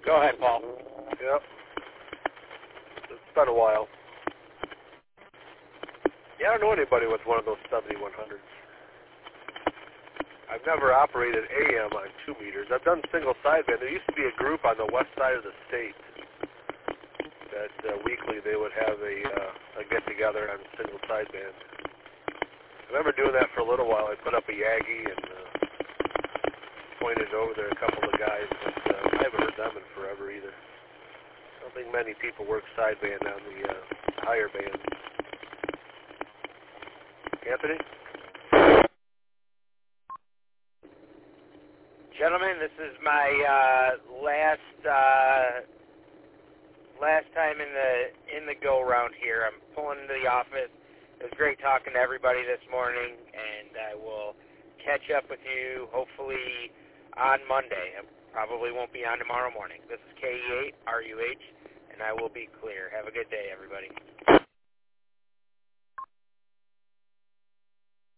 Go ahead, Paul. Yep. It's been a while. Yeah, I don't know anybody with one of those 7100s. I've never operated AM on 2 meters. I've done single sideband. There used to be a group on the west side of the state that weekly they would have a get-together on single sideband. I remember doing that for a little while. I put up a Yagi and pointed over there a couple of guys, but I haven't heard them in forever either. I don't think many people work sideband on the higher bands. Anthony? Gentlemen, this is my last time in the go round here. I'm pulling into the office. It was great talking to everybody this morning, and I will catch up with you hopefully on Monday. I probably won't be on tomorrow morning. This is KE8 RUH, and I will be clear. Have a good day, everybody.